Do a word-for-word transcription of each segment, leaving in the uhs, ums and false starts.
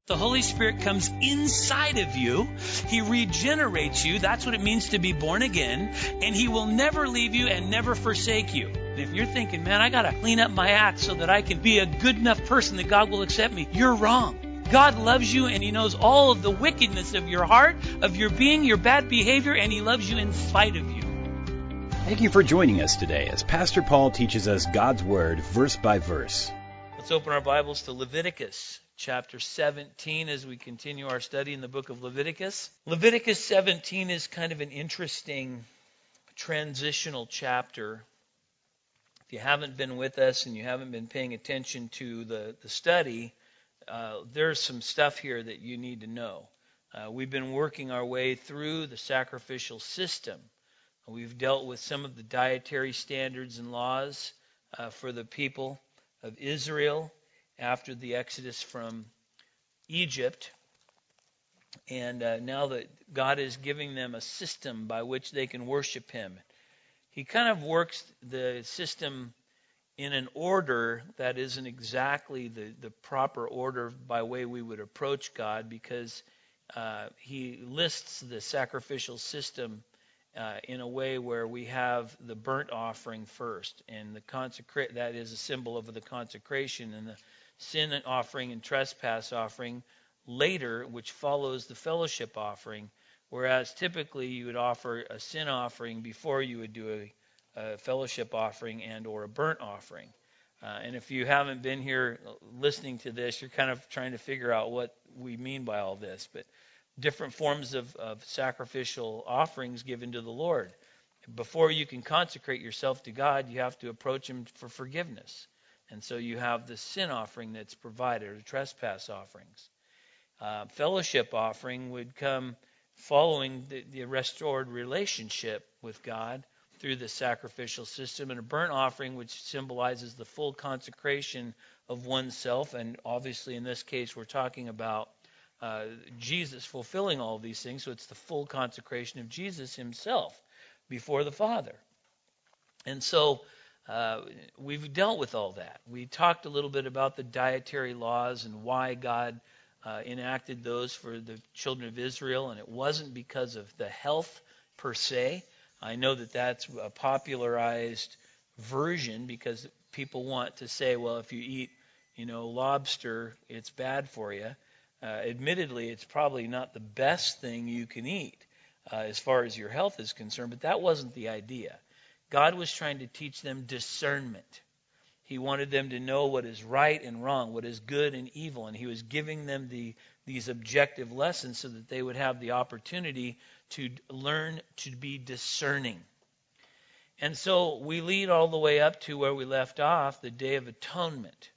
The Holy Spirit comes inside of you. He regenerates you. That's what it means to be born again. And He will never leave you and never forsake you. And if you're thinking, man, I got to clean up my act so that I can be a good enough person that God will accept me, you're wrong. God loves you, and He knows all of the wickedness of your heart, of your being, your bad behavior, and He loves you in spite of you. Thank you for joining us today as Pastor Paul teaches us God's Word verse by verse. Let's open our Bibles to Leviticus chapter seventeen as we continue our study in the book of Leviticus. Leviticus seventeen is kind of an interesting transitional chapter. If you haven't been with us and you haven't been paying attention to the, the study, uh, there's some stuff here that you need to know. Uh, we've been working our way through the sacrificial system. We've dealt with some of the dietary standards and laws uh, for the people of Israel after the exodus from Egypt. And uh, now that God is giving them a system by which they can worship Him, He kind of works the system in an order that isn't exactly the, the proper order by way we would approach God, because uh, He lists the sacrificial system Uh, in a way where we have the burnt offering first, and the consecrate that is a symbol of the consecration, and the sin offering and trespass offering later, which follows the fellowship offering, whereas typically you would offer a sin offering before you would do a, a fellowship offering and or a burnt offering. Uh, and if you haven't been here listening to this, you're kind of trying to figure out what we mean by all this, but different forms of, of sacrificial offerings given to the Lord. Before you can consecrate yourself to God, you have to approach Him for forgiveness. And so you have the sin offering that's provided, or trespass offerings. Uh, fellowship offering would come following the, the restored relationship with God through the sacrificial system, and a burnt offering, which symbolizes the full consecration of oneself. And obviously in this case we're talking about Uh, Jesus fulfilling all of these things, so it's the full consecration of Jesus Himself before the Father. And so uh, we've dealt with all that. We talked a little bit about the dietary laws and why God uh, enacted those for the children of Israel, and it wasn't because of the health per se. I know that that's a popularized version because people want to say, well, if you eat, you know, lobster, it's bad for you. Uh, admittedly, it's probably not the best thing you can eat uh, as far as your health is concerned, but that wasn't the idea. God was trying to teach them discernment. He wanted them to know what is right and wrong, what is good and evil, and He was giving them the these objective lessons so that they would have the opportunity to learn to be discerning. And so we lead all the way up to where we left off, the Day of Atonement.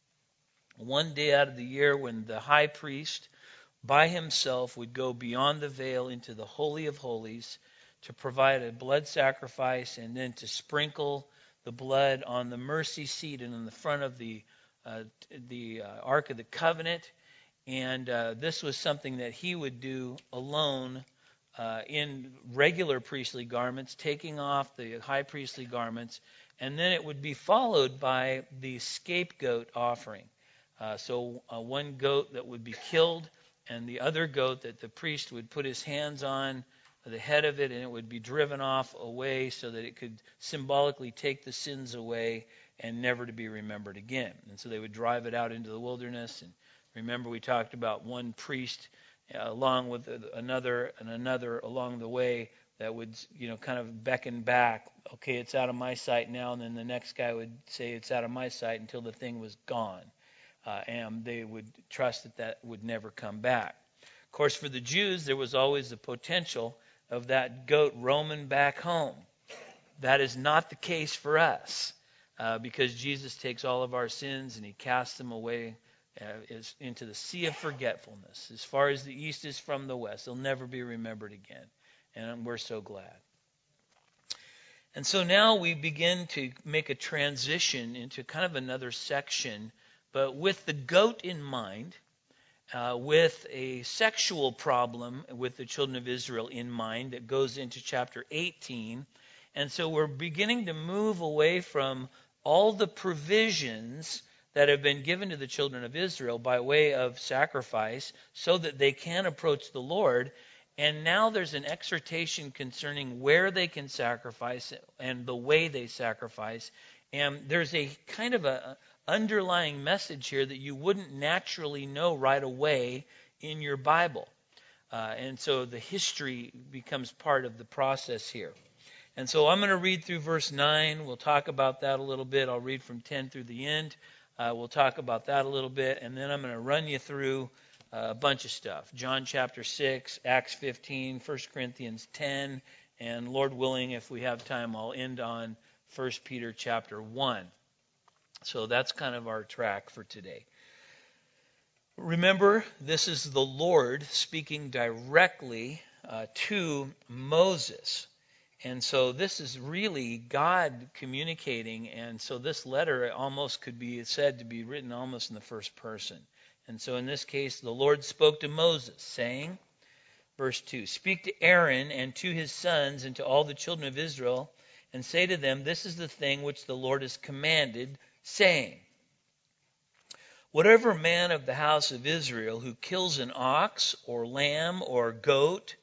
One day out of the year when the high priest by himself would go beyond the veil into the Holy of Holies to provide a blood sacrifice, and then to sprinkle the blood on the mercy seat and in the front of the uh, the uh, Ark of the Covenant. And uh, this was something that he would do alone uh, in regular priestly garments, taking off the high priestly garments, and then it would be followed by the scapegoat offering. Uh, so uh, one goat that would be killed, and the other goat that the priest would put his hands on the head of it, and it would be driven off away so that it could symbolically take the sins away and never to be remembered again. And so they would drive it out into the wilderness. And remember, we talked about one priest uh, along with another and another along the way that would, you know, kind of beckon back. Okay, it's out of my sight now, and then the next guy would say it's out of my sight until the thing was gone. Uh, and they would trust that that would never come back. Of course, for the Jews, there was always the potential of that goat roaming back home. That is not the case for us, uh, because Jesus takes all of our sins and He casts them away uh, is into the sea of forgetfulness. As far as the east is from the west, they'll never be remembered again. And we're so glad. And so now we begin to make a transition into kind of another section, but with the goat in mind, uh, with a sexual problem with the children of Israel in mind that goes into chapter eighteen. And so we're beginning to move away from all the provisions that have been given to the children of Israel by way of sacrifice so that they can approach the Lord. And now there's an exhortation concerning where they can sacrifice and the way they sacrifice. And there's a kind of a underlying message here that you wouldn't naturally know right away in your Bible. Uh, and so the history becomes part of the process here. And so I'm going to read through verse nine. We'll talk about that a little bit. I'll read from ten through the end. Uh, we'll talk about that a little bit. And then I'm going to run you through uh, a bunch of stuff. John chapter six, Acts fifteen, First Corinthians ten. And Lord willing, if we have time, I'll end on First Peter chapter one. So that's kind of our track for today. Remember, this is the Lord speaking directly uh, to Moses. And so this is really God communicating. And so this letter almost could be said to be written almost in the first person. And so in this case, the Lord spoke to Moses, saying, verse two, "Speak to Aaron and to his sons and to all the children of Israel, and say to them, this is the thing which the Lord has commanded, saying, whatever man of the house of Israel who kills an ox or lamb or goat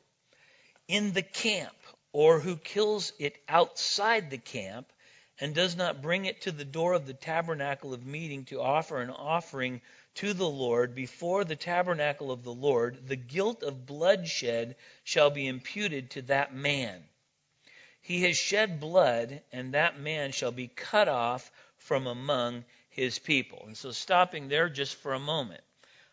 in the camp, or who kills it outside the camp, and does not bring it to the door of the tabernacle of meeting to offer an offering to the Lord before the tabernacle of the Lord, the guilt of bloodshed shall be imputed to that man. He has shed blood, and that man shall be cut off from among his people." And so stopping there just for a moment.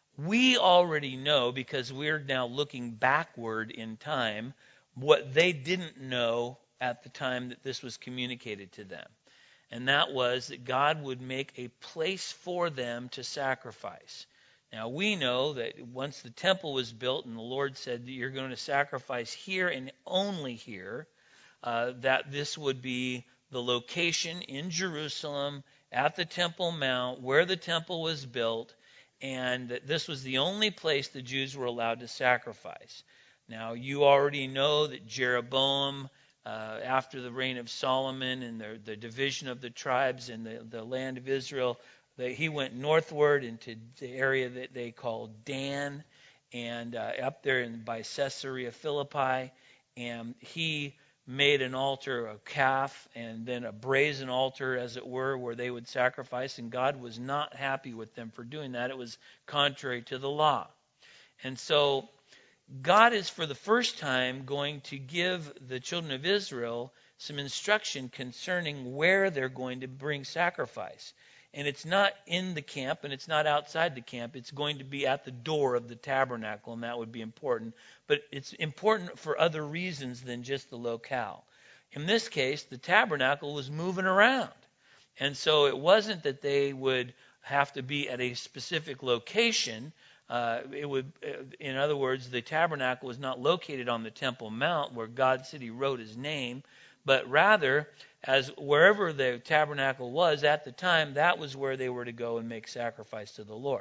We already know, because we're now looking backward in time, what they didn't know at the time that this was communicated to them. And that was that God would make a place for them to sacrifice. Now we know that once the temple was built and the Lord said that you're going to sacrifice here and only here, uh, that this would be the location in Jerusalem at the Temple Mount where the temple was built, and that this was the only place the Jews were allowed to sacrifice. Now, you already know that Jeroboam, uh, after the reign of Solomon and the, the division of the tribes in the, the land of Israel, that he went northward into the area that they called Dan, and uh, up there in, by Caesarea Philippi, and he made an altar, a calf, and then a brazen altar, as it were, where they would sacrifice, and God was not happy with them for doing that. It was contrary to the law. And so God is for the first time going to give the children of Israel some instruction concerning where they're going to bring sacrifice. And it's not in the camp and it's not outside the camp. It's going to be at the door of the tabernacle, and that would be important. But it's important for other reasons than just the locale. In this case, the tabernacle was moving around. And so it wasn't that they would have to be at a specific location. Uh, it would, in other words, the tabernacle was not located on the Temple Mount where God said he wrote his name, but rather, as wherever the tabernacle was at the time, that was where they were to go and make sacrifice to the Lord.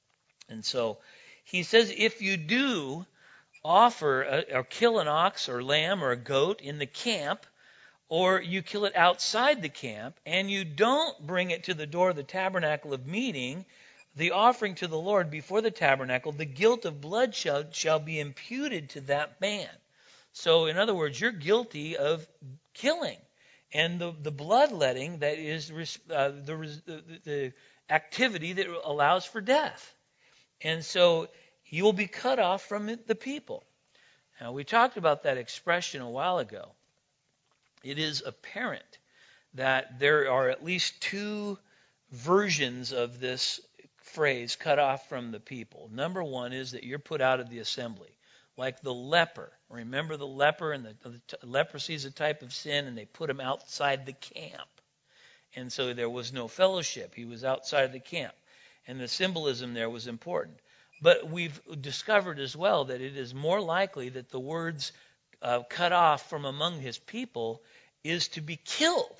And so he says, if you do offer a, or kill an ox or lamb or a goat in the camp, or you kill it outside the camp, and you don't bring it to the door of the tabernacle of meeting, the offering to the Lord before the tabernacle, the guilt of bloodshed shall be imputed to that man. So, in other words, you're guilty of killing. And the, the bloodletting that is uh, the, the, the activity that allows for death. And so you will be cut off from the people. Now, we talked about that expression a while ago. It is apparent that there are at least two versions of this phrase, cut off from the people. Number one is that you're put out of the assembly. Like the leper. Remember the leper, and the, the leprosy is a type of sin, and they put him outside the camp. And so there was no fellowship. He was outside the camp. And the symbolism there was important. But we've discovered as well that it is more likely that the words uh, cut off from among his people is to be killed.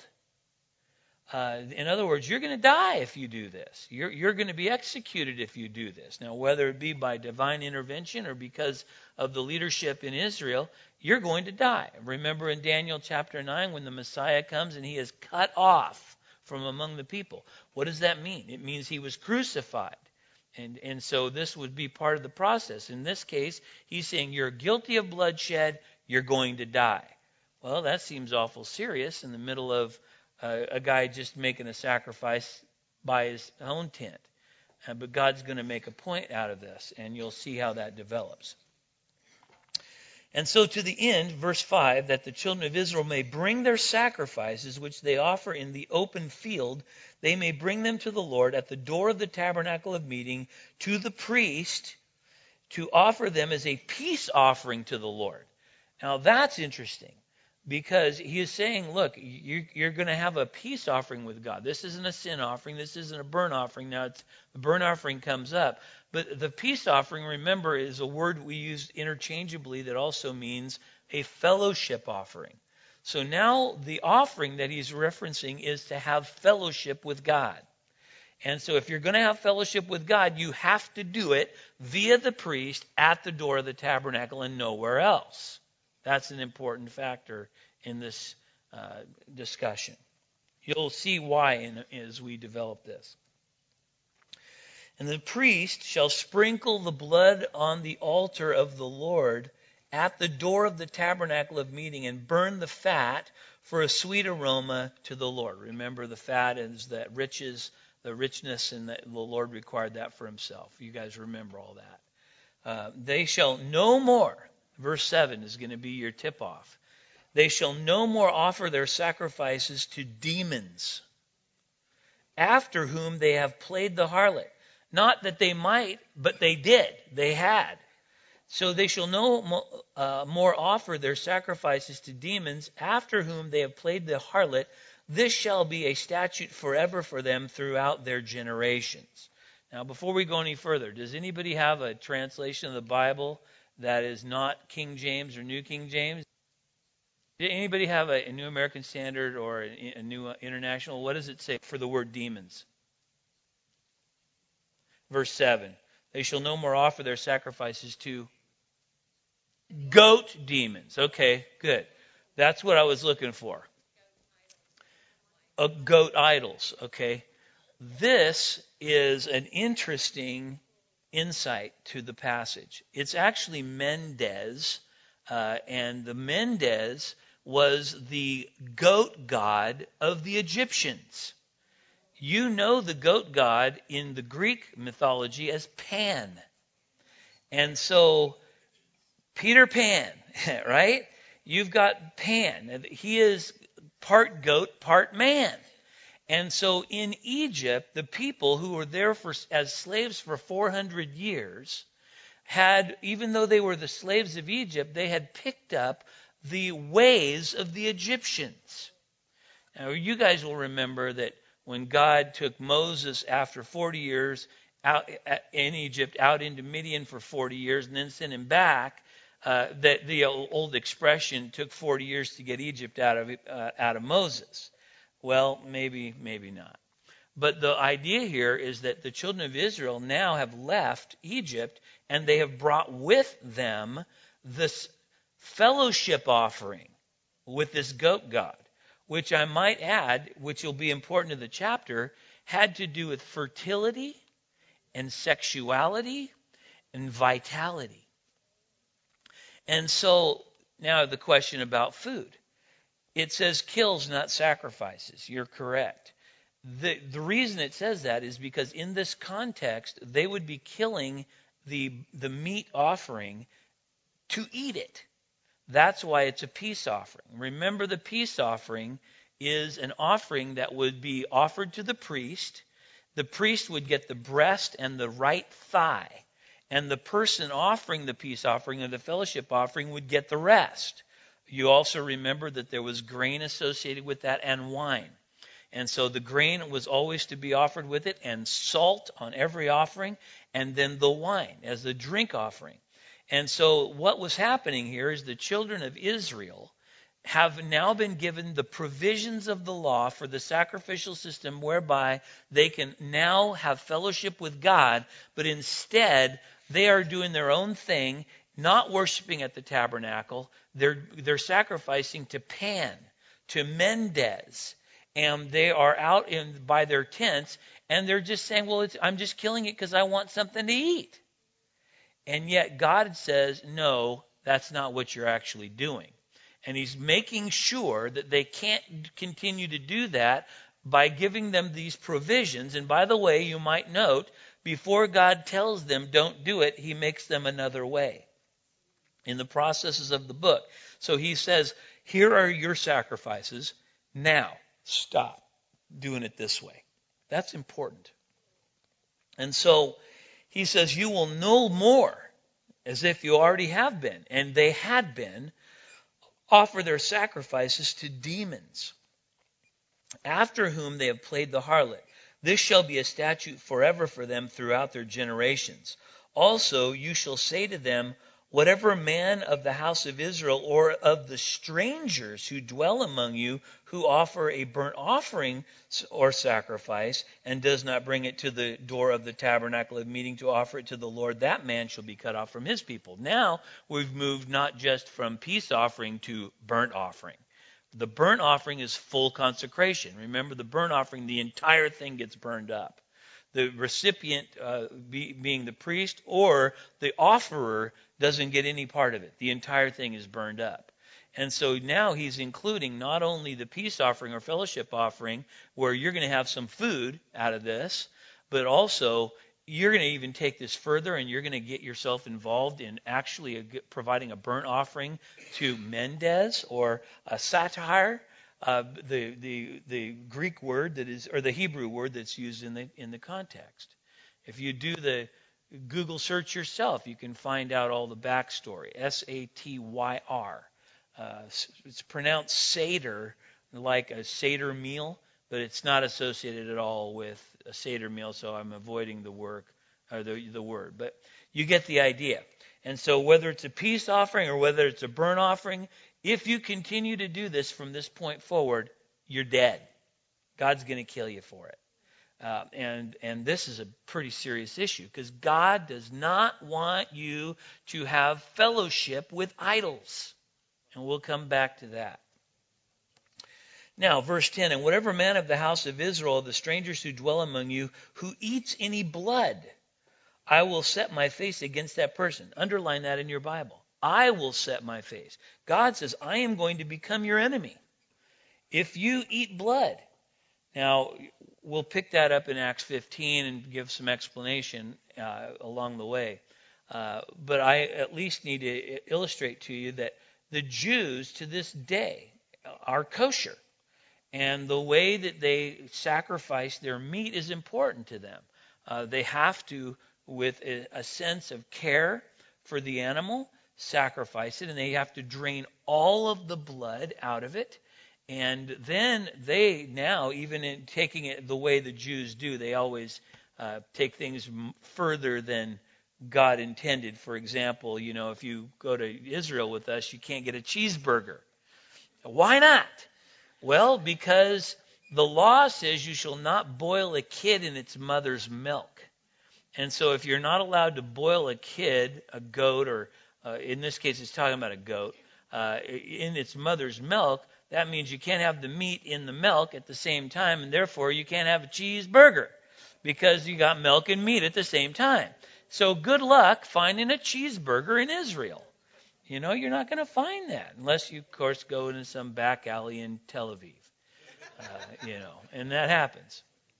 Uh, in other words, you're going to die if you do this. You're, you're going to be executed if you do this. Now, whether it be by divine intervention or because of the leadership in Israel, you're going to die. Remember in Daniel chapter nine when the Messiah comes and he is cut off from among the people. What does that mean? It means he was crucified. And, and so this would be part of the process. In this case, he's saying you're guilty of bloodshed, you're going to die. Well, that seems awful serious in the middle of uh, a guy just making a sacrifice by his own tent. Uh, but God's going to make a point out of this, and you'll see how that develops. And so to the end, verse five, that the children of Israel may bring their sacrifices, which they offer in the open field, they may bring them to the Lord at the door of the tabernacle of meeting, to the priest, to offer them as a peace offering to the Lord. Now that's interesting, because he is saying, look, you, you're going to have a peace offering with God. This isn't a sin offering. This isn't a burnt offering. Now it's, the burnt offering comes up. But the peace offering, remember, is a word we use interchangeably that also means a fellowship offering. So now the offering that he's referencing is to have fellowship with God. And so if you're going to have fellowship with God, you have to do it via the priest at the door of the tabernacle and nowhere else. That's an important factor in this uh, discussion. You'll see why in, as we develop this. And the priest shall sprinkle the blood on the altar of the Lord at the door of the tabernacle of meeting and burn the fat for a sweet aroma to the Lord. Remember, the fat is that riches, the richness, and the, the Lord required that for himself. You guys remember all that. Uh, they shall no more, verse seven is going to be your tip-off. They shall no more offer their sacrifices to demons, after whom they have played the harlot. Not that they might, but they did. They had. So they shall no uh, more offer their sacrifices to demons, after whom they have played the harlot. This shall be a statute forever for them throughout their generations. Now, before we go any further, does anybody have a translation of the Bible that is not King James or New King James? Did anybody have a, a New American Standard or a, a New International? What does it say for the word demons? Verse seven, they shall no more offer their sacrifices to goat demons. Okay, good. That's what I was looking for. Uh, goat idols, okay. This is an interesting insight to the passage. It's actually Mendes, uh, and the Mendes was the goat god of the Egyptians. You know the goat god in the Greek mythology as Pan. And so, Peter Pan, right? You've got Pan. He is part goat, part man. And so in Egypt, the people who were there for, as slaves for four hundred years had, even though they were the slaves of Egypt, they had picked up the ways of the Egyptians. Now, you guys will remember that when God took Moses after forty years out in Egypt, out into Midian for forty years, and then sent him back, uh, that the old expression took forty years to get Egypt out of uh, out of Moses. Well, maybe, maybe not. But the idea here is that the children of Israel now have left Egypt, and they have brought with them this fellowship offering with this goat god, which I might add, which will be important to the chapter, had to do with fertility and sexuality and vitality. And so now the question about food. It says kills, not sacrifices. You're correct. The, the reason it says that is because in this context, they would be killing the, the meat offering to eat it. That's why it's a peace offering. Remember, the peace offering is an offering that would be offered to the priest. The priest would get the breast and the right thigh. And the person offering the peace offering or the fellowship offering would get the rest. You also remember that there was grain associated with that and wine. And so the grain was always to be offered with it, and salt on every offering, and then the wine as the drink offering. And so what was happening here is the children of Israel have now been given the provisions of the law for the sacrificial system whereby they can now have fellowship with God, but instead they are doing their own thing, not worshiping at the tabernacle. They're, they're sacrificing to Pan, to Mendes. and they are out in by their tents, and they're just saying, well, it's, I'm just killing it because I want something to eat. And yet God says, no, that's not what you're actually doing. And he's making sure that they can't continue to do that by giving them these provisions. And by the way, you might note, before God tells them don't do it, he makes them another way in the processes of the book. So he says, here are your sacrifices. Now, stop doing it this way. That's important. And so he says, you will no more, as if you already have been, and they had been, offer their sacrifices to demons, after whom they have played the harlot. This shall be a statute forever for them throughout their generations. Also, you shall say to them, whatever man of the house of Israel or of the strangers who dwell among you who offer a burnt offering or sacrifice and does not bring it to the door of the tabernacle of meeting to offer it to the Lord, that man shall be cut off from his people. Now we've moved not just from peace offering to burnt offering. The burnt offering is full consecration. Remember, the burnt offering, the entire thing gets burned up. The recipient uh, be, being the priest or the offerer doesn't get any part of it. The entire thing is burned up. And so now he's including not only the peace offering or fellowship offering, where you're going to have some food out of this, but also you're going to even take this further and you're going to get yourself involved in actually a, providing a burnt offering to Mendes or a satire. Uh, the the the Greek word that is, or the Hebrew word that's used in the in the context. If you do the Google search yourself, you can find out all the backstory. S A T Y R. Uh, it's pronounced Seder, like a Seder meal, but it's not associated at all with a Seder meal. So I'm avoiding the work or the the word, but you get the idea. And so whether it's a peace offering or whether it's a burnt offering, if you continue to do this from this point forward, you're dead. God's going to kill you for it. Uh, and, and this is a pretty serious issue because God does not want you to have fellowship with idols. And we'll come back to that. Now, verse ten, and whatever man of the house of Israel, the strangers who dwell among you, who eats any blood, I will set my face against that person. Underline that in your Bible. I will set my face. God says, I am going to become your enemy if you eat blood. Now, we'll pick that up in Acts fifteen and give some explanation uh, along the way. Uh, but I at least need to illustrate to you that the Jews to this day are kosher. And the way that they sacrifice their meat is important to them. Uh, they have to, with a, a sense of care for the animal, sacrifice it, and they have to drain all of the blood out of it. And then they now, even in taking it the way the Jews do, they always uh, take things further than God intended. For example, you know, if you go to Israel with us, you can't get a cheeseburger. Why not? Well, because the law says you shall not boil a kid in its mother's milk. And so if you're not allowed to boil a kid, a goat, or uh, in this case it's talking about a goat, uh, in its mother's milk, that means you can't have the meat in the milk at the same time, and therefore you can't have a cheeseburger because you got milk and meat at the same time. So good luck finding a cheeseburger in Israel. You know, you're not going to find that unless you, of course, go into some back alley in Tel Aviv. Uh, you know, and that happens.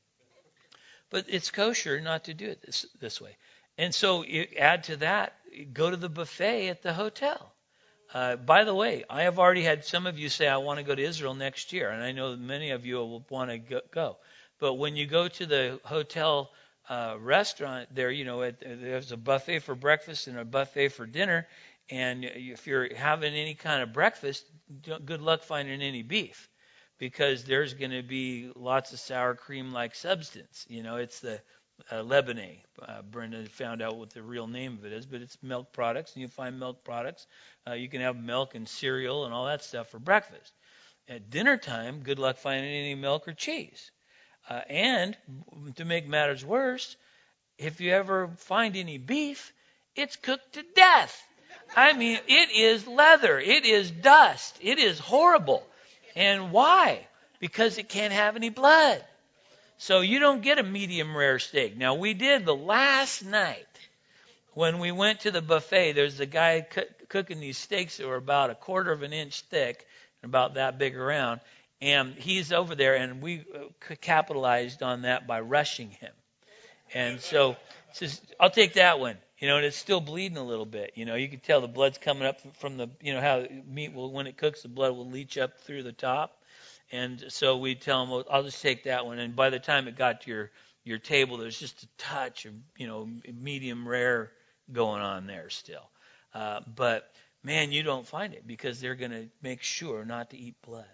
But it's kosher not to do it this this way. And so you add to that, go to the buffet at the hotel. Uh, by the way, I have already had some of you say, I want to go to Israel next year. And I know many of you will want to go. But when you go to the hotel uh, restaurant there, you know, it, there's a buffet for breakfast and a buffet for dinner. And if you're having any kind of breakfast, good luck finding any beef, because there's going to be lots of sour cream-like substance. You know, it's the uh, Lebanese. Uh, Brenda found out what the real name of it is, but it's milk products, and you find milk products. Uh, you can have milk and cereal and all that stuff for breakfast. At dinner time, good luck finding any milk or cheese. Uh, and to make matters worse, if you ever find any beef, it's cooked to death. I mean, it is leather. It is dust. It is horrible. And why? because it can't have any blood. So you don't get a medium rare steak. Now, we did the last night when we went to the buffet. There's a guy cu- cooking these steaks that were about a quarter of an inch thick and about that big around. And he's over there, and we uh, capitalized on that by rushing him. And so says, I'll take that one. You know, and it's still bleeding a little bit. You know, you can tell the blood's coming up from the, you know, how meat will, when it cooks, the blood will leach up through the top. And so we tell him, well, I'll just take that one. And by the time it got to your, your table, there's just a touch of, you know, medium rare going on there still. Uh, but, man, you don't find it because they're going to make sure not to eat blood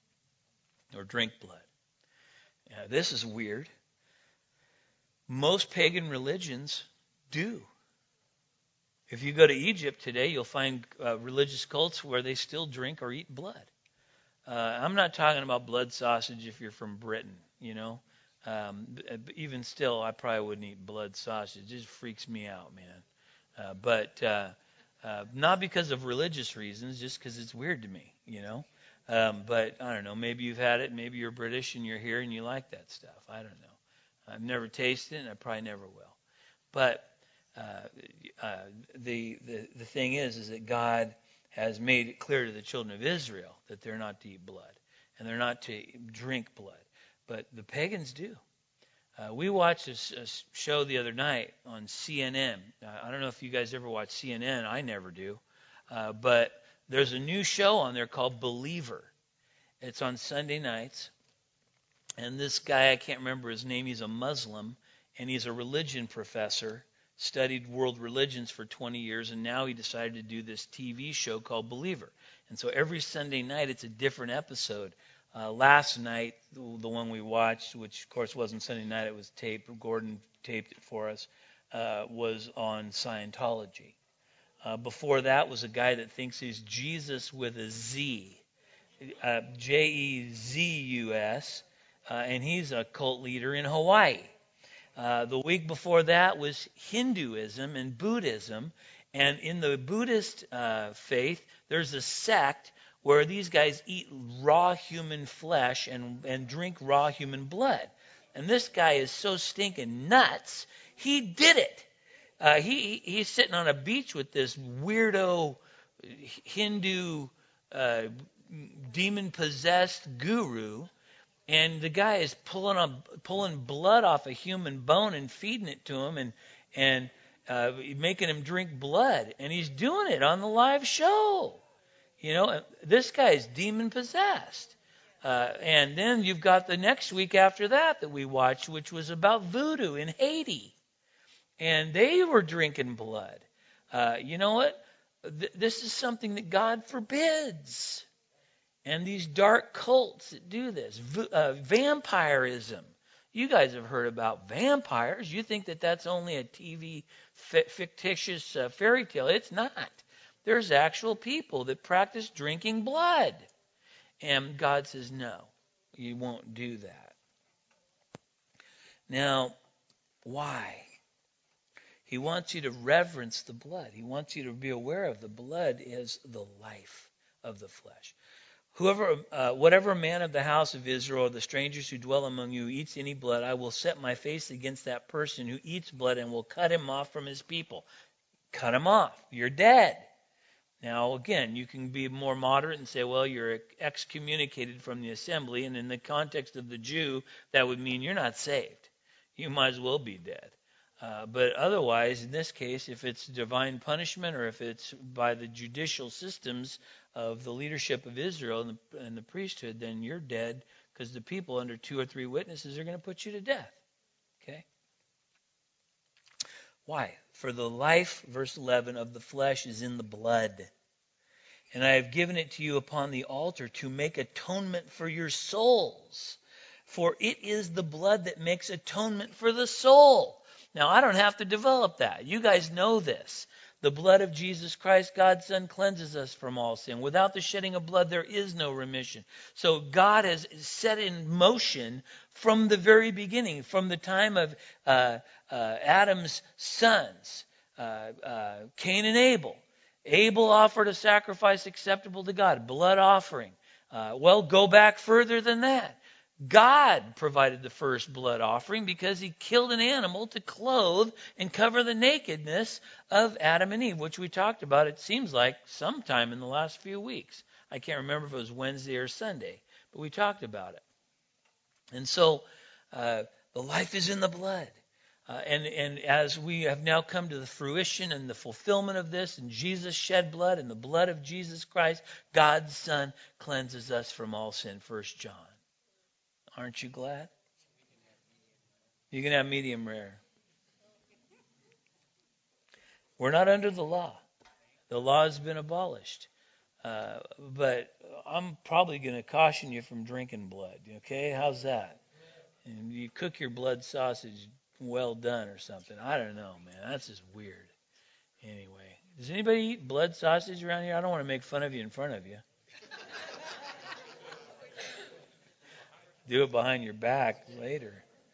or drink blood. Uh, this is weird. Most pagan religions do. If you go to Egypt today, you'll find uh, religious cults where they still drink or eat blood. Uh, I'm not talking about blood sausage if you're from Britain, you know. Um, even still, I probably wouldn't eat blood sausage. It just freaks me out, man. Uh, but uh, uh, not because of religious reasons, just because it's weird to me, you know. Um, but I don't know. Maybe you've had it. Maybe you're British and you're here and you like that stuff. I don't know. I've never tasted it, and I probably never will. But uh, uh, the, the the thing is, is that God has made it clear to the children of Israel that they're not to eat blood and they're not to drink blood. But the pagans do. Uh, we watched a, a show the other night on C N N. Uh, I don't know if you guys ever watch C N N. I never do. Uh, but there's a new show on there called Believer. It's on Sunday nights. And this guy, I can't remember his name, he's a Muslim, and he's a religion professor, studied world religions for twenty years, and now he decided to do this T V show called Believer. And so every Sunday night, it's a different episode. Uh, last night, the one we watched, which of course wasn't Sunday night, it was taped, Gordon taped it for us, uh, was on Scientology. Uh, before that was a guy that thinks he's Jesus with a Z, uh, J E Z U S, uh, and he's a cult leader in Hawaii. Uh, the week before that was Hinduism and Buddhism. And in the Buddhist uh, faith, there's a sect where these guys eat raw human flesh and, and drink raw human blood. And this guy is so stinking nuts, he did it. Uh, he He's sitting on a beach with this weirdo Hindu uh, demon-possessed guru. And the guy is pulling a, pulling blood off a human bone and feeding it to him and and uh, making him drink blood. And he's doing it on the live show. You know, this guy is demon possessed. Uh, and then you've got the next week after that that we watched, which was about voodoo in Haiti. And they were drinking blood. Uh, you know what? Th- this is something that God forbids. And these dark cults that do this. V- uh, vampirism. You guys have heard about vampires. You think that that's only a T V fi- fictitious uh, fairy tale. It's not. There's actual people that practice drinking blood. And God says, no, you won't do that. Now, why? He wants you to reverence the blood. He wants you to be aware of the blood is the life of the flesh. Whoever, uh, whatever man of the house of Israel or the strangers who dwell among you eats any blood, I will set my face against that person who eats blood and will cut him off from his people. Cut him off. You're dead. Now, again, you can be more moderate and say, well, you're excommunicated from the assembly. And in the context of the Jew, that would mean you're not saved. You might as well be dead. Uh, but otherwise, in this case, if it's divine punishment or if it's by the judicial systems of the leadership of Israel and the, and the priesthood, then you're dead because the people under two or three witnesses are going to put you to death. Okay? Why? For the life, verse eleven, of the flesh is in the blood. And I have given it to you upon the altar to make atonement for your souls. For it is the blood that makes atonement for the soul. Now, I don't have to develop that. You guys know this. The blood of Jesus Christ, God's Son, cleanses us from all sin. Without the shedding of blood, there is no remission. So God has set in motion from the very beginning, from the time of uh, uh, Adam's sons, uh, uh, Cain and Abel. Abel offered a sacrifice acceptable to God, blood offering. Uh, well, go back further than that. God provided the first blood offering because he killed an animal to clothe and cover the nakedness of Adam and Eve, which we talked about, it seems like, sometime in the last few weeks. I can't remember if it was Wednesday or Sunday, but we talked about it. And so uh, the life is in the blood. Uh, and, and as we have now come to the fruition and the fulfillment of this, and Jesus shed blood, and the blood of Jesus Christ, God's Son, cleanses us from all sin, First John. Aren't you glad? You can have medium rare. We're not under the law. The law has been abolished. Uh, but I'm probably going to caution you from drinking blood. Okay? How's that? And you cook your blood sausage well done or something. I don't know, man. That's just weird. Anyway, does anybody eat blood sausage around here? I don't want to make fun of you in front of you. Do it behind your back later.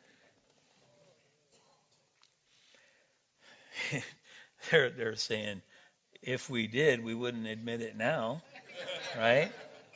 they're they're saying, if we did, we wouldn't admit it now, right?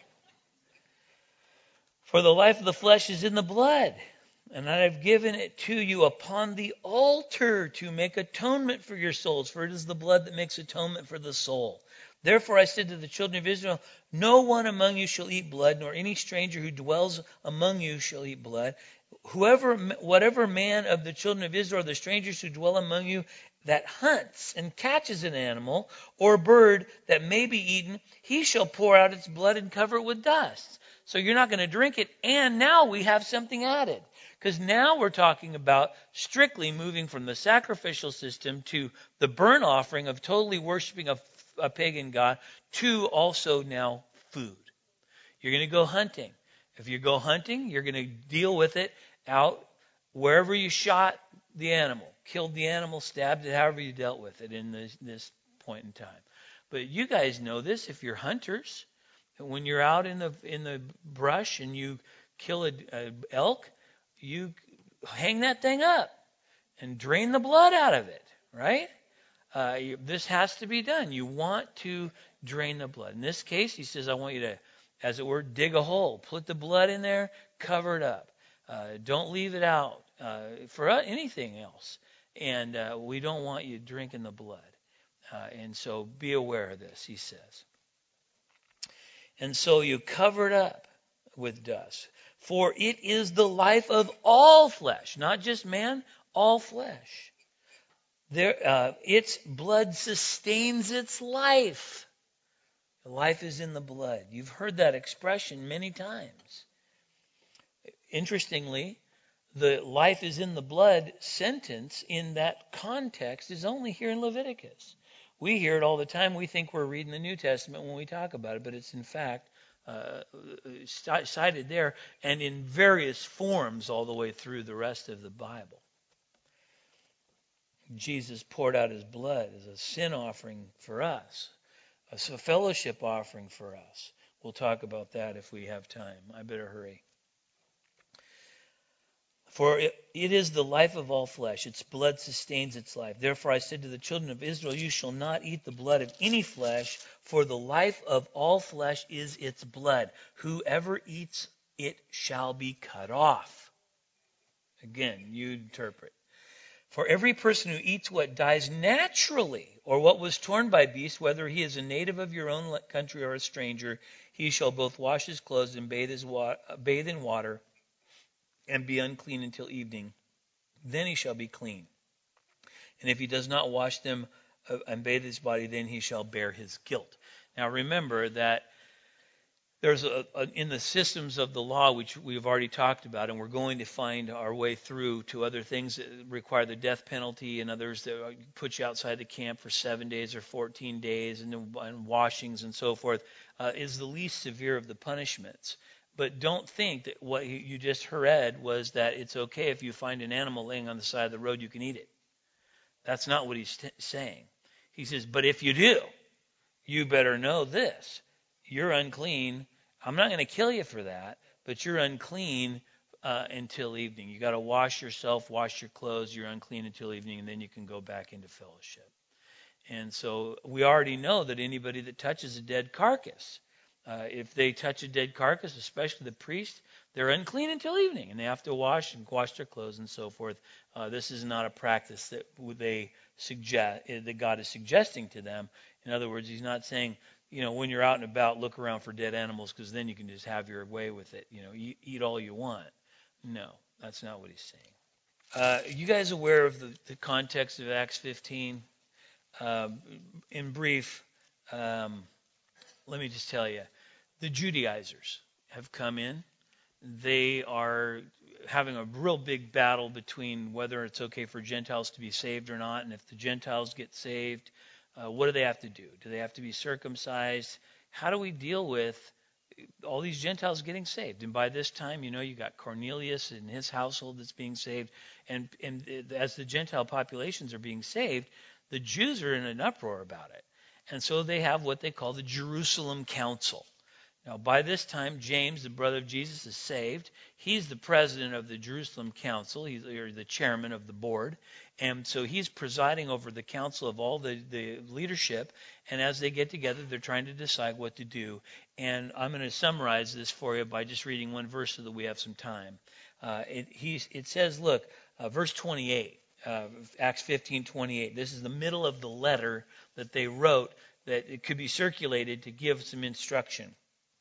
For the life of the flesh is in the blood, and I have given it to you upon the altar to make atonement for your souls, for it is the blood that makes atonement for the soul. Therefore I said to the children of Israel, no one among you shall eat blood, nor any stranger who dwells among you shall eat blood. Whoever, whatever man of the children of Israel, the strangers who dwell among you, that hunts and catches an animal or bird that may be eaten, he shall pour out its blood and cover it with dust. So you're not going to drink it. And now we have something added. Because now we're talking about strictly moving from the sacrificial system to the burnt offering of totally worshiping a, a pagan god to also now food. You're going to go hunting. If you go hunting, you're going to deal with it out wherever you shot the animal, killed the animal, stabbed it, however you dealt with it in this, this point in time. But you guys know this if you're hunters. When you're out in the in the brush and you kill a, a elk, you hang that thing up and drain the blood out of it, right? Uh, you, this has to be done. You want to drain the blood. In this case, he says, I want you to, as it were, dig a hole, put the blood in there, cover it up. Uh, don't leave it out uh, for anything else. And uh, we don't want you drinking the blood. Uh, and so be aware of this, he says. And so you cover it up with dust. For it is the life of all flesh, not just man, all flesh. There, uh, its blood sustains its life. Life is in the blood. You've heard that expression many times. Interestingly, the life is in the blood sentence in that context is only here in Leviticus. We hear it all the time. We think we're reading the New Testament when we talk about it, but it's in fact uh, cited there and in various forms all the way through the rest of the Bible. Jesus poured out his blood as a sin offering for us, a fellowship offering for us. We'll talk about that if we have time. I better hurry. For it, it is the life of all flesh. Its blood sustains its life. Therefore I said to the children of Israel, you shall not eat the blood of any flesh, for the life of all flesh is its blood. Whoever eats it shall be cut off. Again, you interpret. For every person who eats what dies naturally, or what was torn by beasts, whether he is a native of your own country or a stranger, he shall both wash his clothes and bathe, his wa- bathe in water, and be unclean until evening. Then he shall be clean. And if he does not wash them uh, and bathe his body, then he shall bear his guilt. Now remember that there's a, a, in the systems of the law, which we've already talked about, and we're going to find our way through to other things that require the death penalty and others that put you outside the camp for seven days or fourteen days and, and washings and so forth, uh, is the least severe of the punishments. But don't think that what you just read was that it's okay if you find an animal laying on the side of the road, you can eat it. That's not what he's t- saying. He says, but if you do, you better know this. You're unclean. I'm not going to kill you for that, but you're unclean uh, until evening. You got to wash yourself, wash your clothes. You're unclean until evening, and then you can go back into fellowship. And so we already know that anybody that touches a dead carcass Uh, if they touch a dead carcass, especially the priest, they're unclean until evening, and they have to wash and wash their clothes and so forth. Uh, this is not a practice that they suggest that God is suggesting to them. In other words, He's not saying, you know, when you're out and about, look around for dead animals, because then you can just have your way with it. You know, eat, eat all you want. No, that's not what He's saying. Uh, you guys aware of the, the context of Acts fifteen? Uh, in brief, um, let me just tell you, the Judaizers have come in. They are having a real big battle between whether it's okay for Gentiles to be saved or not, and if the Gentiles get saved, uh, what do they have to do? Do they have to be circumcised? How do we deal with all these Gentiles getting saved? And by this time, you know, you got Cornelius and his household that's being saved, and and as the Gentile populations are being saved, the Jews are in an uproar about it, and so they have what they call the Jerusalem Council. Now, by this time, James, the brother of Jesus, is saved. He's the president of the Jerusalem Council. He's or the chairman of the board. And so he's presiding over the council of all the, the leadership. And as they get together, they're trying to decide what to do. And I'm going to summarize this for you by just reading one verse so that we have some time. Uh, it, he's, it says, look, uh, verse twenty-eight, uh, Acts fifteen twenty-eight. This is the middle of the letter that they wrote that it could be circulated to give some instruction.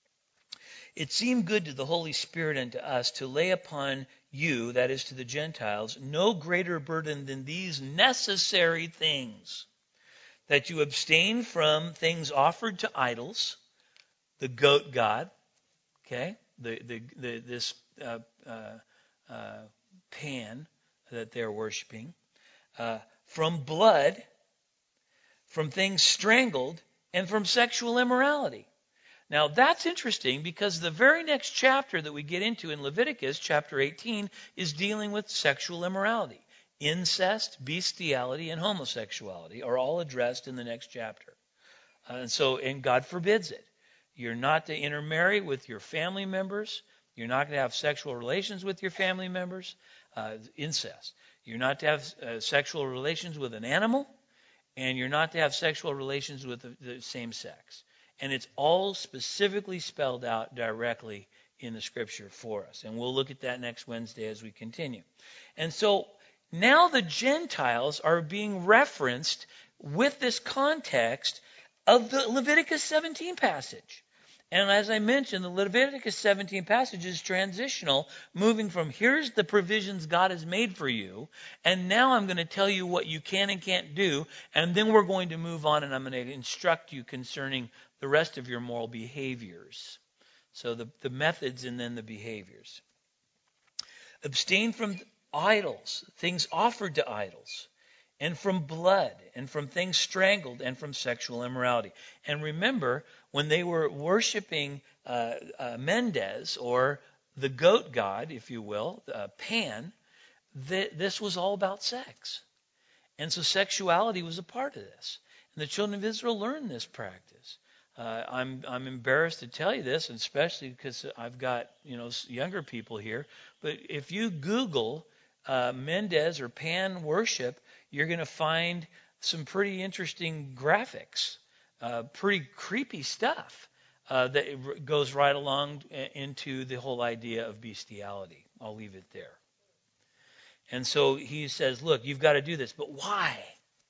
It seemed good to the Holy Spirit and to us to lay upon you, that is to the Gentiles, no greater burden than these necessary things, that you abstain from things offered to idols, the goat god, okay, the the, the this uh, uh, uh, Pan that they're worshiping, uh, from blood, from things strangled, and from sexual immorality. Now, that's interesting because the very next chapter that we get into in Leviticus, chapter eighteen, is dealing with sexual immorality. Incest, bestiality, and homosexuality are all addressed in the next chapter. Uh, and so, and God forbids it. You're not to intermarry with your family members. You're not going to have sexual relations with your family members. Uh, incest. You're not to have uh, sexual relations with an animal. And you're not to have sexual relations with the, the same sex. And it's all specifically spelled out directly in the Scripture for us. And we'll look at that next Wednesday as we continue. And so now the Gentiles are being referenced with this context of the Leviticus seventeen passage. And as I mentioned, the Leviticus seventeen passage is transitional, moving from here's the provisions God has made for you, and now I'm going to tell you what you can and can't do, and then we're going to move on and I'm going to instruct you concerning the rest of your moral behaviors. So the, the methods and then the behaviors. Abstain from idols, things offered to idols, and from blood, and from things strangled, and from sexual immorality. And remember, when they were worshiping uh, uh, Mendes, or the goat god, if you will, uh, Pan, th- this was all about sex. And so sexuality was a part of this. And the children of Israel learned this practice. Uh, I'm I'm embarrassed to tell you this, and especially because I've got you know younger people here. But if you Google uh, Mendes or Pan worship, you're going to find some pretty interesting graphics, uh, pretty creepy stuff uh, that goes right along into the whole idea of bestiality. I'll leave it there. And so he says, look, you've got to do this. But why?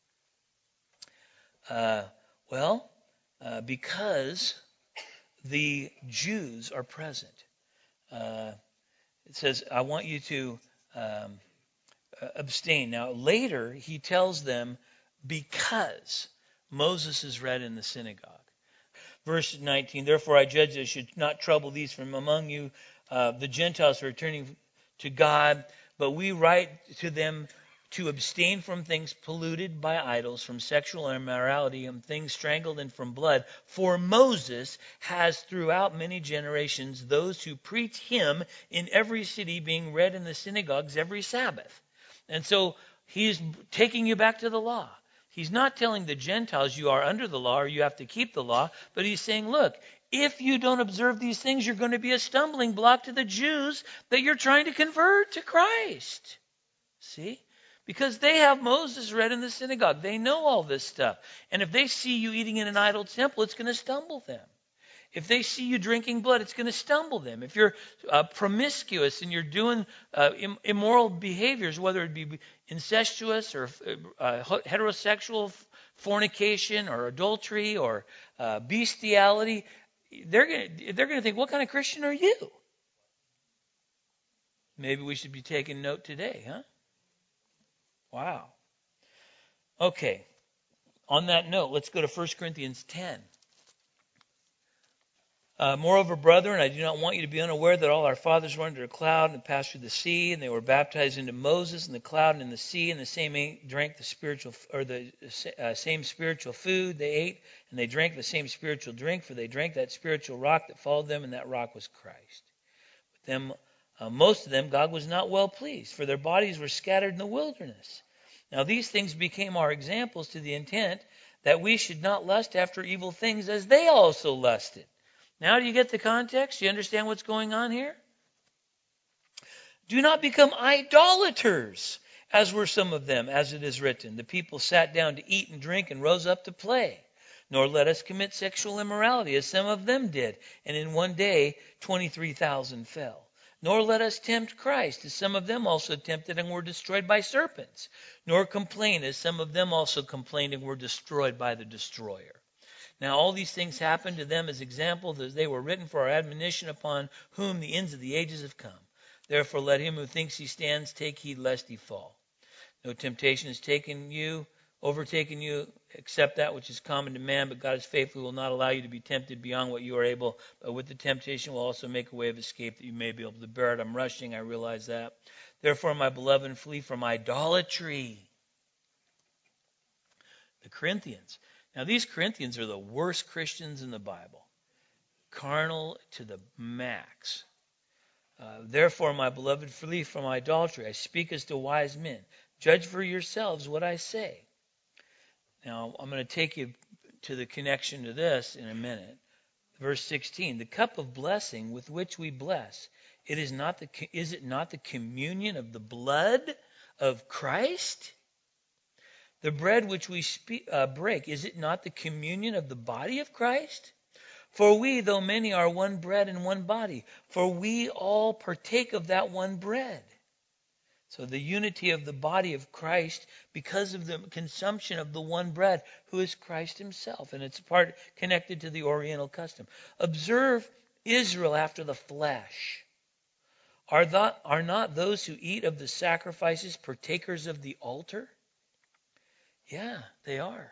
Uh, well, uh, because the Jews are present. Uh, it says, I want you to um, abstain. Now, later, he tells them, because Moses is read in the synagogue. Verse nineteen, therefore I judge that I should not trouble these from among you, uh, the Gentiles who are turning to God, but we write to them to abstain from things polluted by idols, from sexual immorality, and things strangled, and from blood. For Moses has throughout many generations those who preach him in every city, being read in the synagogues every Sabbath. And so he's taking you back to the law. He's not telling the Gentiles you are under the law or you have to keep the law, but he's saying, look, if you don't observe these things, you're going to be a stumbling block to the Jews that you're trying to convert to Christ. See? Because they have Moses read in the synagogue. They know all this stuff. And if they see you eating in an idol temple, it's going to stumble them. If they see you drinking blood, it's going to stumble them. If you're uh, promiscuous and you're doing uh, Im- immoral behaviors, whether it be incestuous or uh, heterosexual fornication or adultery or uh, bestiality, they're going to they're going to think, what kind of Christian are you? Maybe we should be taking note today, huh? Wow. Okay. On that note, let's go to First Corinthians ten. Uh, Moreover, brethren, I do not want you to be unaware that all our fathers were under a cloud and passed through the sea, and they were baptized into Moses in the cloud and in the sea, and the same ate, drank the spiritual or the uh, same spiritual food they ate, and they drank the same spiritual drink, for they drank that spiritual rock that followed them, and that rock was Christ. With them, uh, most of them, God was not well pleased, for their bodies were scattered in the wilderness. Now these things became our examples to the intent that we should not lust after evil things as they also lusted. Now do you get the context? Do you understand what's going on here? Do not become idolaters, as were some of them, as it is written. The people sat down to eat and drink and rose up to play. Nor let us commit sexual immorality, as some of them did. And in one day twenty-three thousand fell. Nor let us tempt Christ, as some of them also tempted and were destroyed by serpents. Nor complain, as some of them also complained and were destroyed by the destroyer. Now all these things happened to them as examples, as they were written for our admonition, upon whom the ends of the ages have come. Therefore let him who thinks he stands take heed lest he fall. No temptation has taken you, overtaken you, except that which is common to man, but God is faithful, will not allow you to be tempted beyond what you are able, but with the temptation will also make a way of escape that you may be able to bear it. I'm rushing, I realize that. Therefore, my beloved, flee from idolatry. The Corinthians. Now, these Corinthians are the worst Christians in the Bible. Carnal to the max. Uh, Therefore, my beloved, flee from idolatry. I speak as to wise men. Judge for yourselves what I say. Now, I'm going to take you to the connection to this in a minute. Verse sixteen, the cup of blessing with which we bless, it is not the is it not the communion of the blood of Christ? The bread which we spe- uh, break, is it not the communion of the body of Christ? For we, though many, are one bread and one body, for we all partake of that one bread. So the unity of the body of Christ because of the consumption of the one bread, who is Christ himself. And it's part connected to the Oriental custom. Observe Israel after the flesh. Are, that, are not those who eat of the sacrifices partakers of the altar? Yeah, they are.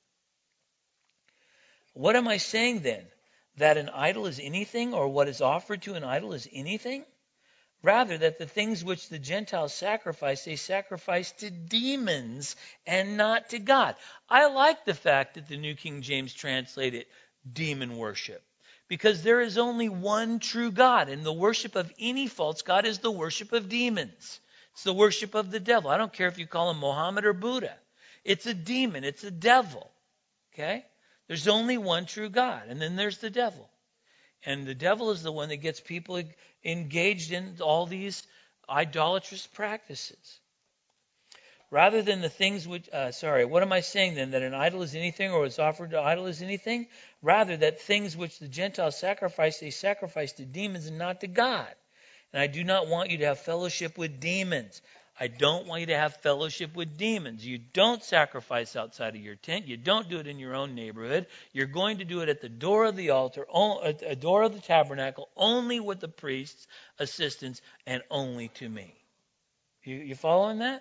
What am I saying then? That an idol is anything, or what is offered to an idol is anything? Rather, that the things which the Gentiles sacrifice, they sacrifice to demons and not to God. I like the fact that the New King James translated demon worship, because there is only one true God, and the worship of any false god is the worship of demons. It's the worship of the devil. I don't care if you call him Mohammed or Buddha. It's a demon. It's a devil. Okay? There's only one true God, and then there's the devil. And the devil is the one that gets people engaged in all these idolatrous practices. Rather than the things which, uh, sorry, what am I saying then? That an idol is anything, or what's offered to idol is anything? Rather, that things which the Gentiles sacrifice, they sacrifice to demons and not to God. And I do not want you to have fellowship with demons. I don't want you to have fellowship with demons. You don't sacrifice outside of your tent. You don't do it in your own neighborhood. You're going to do it at the door of the altar, at the door of the tabernacle, only with the priest's assistance and only to me. You, you following that?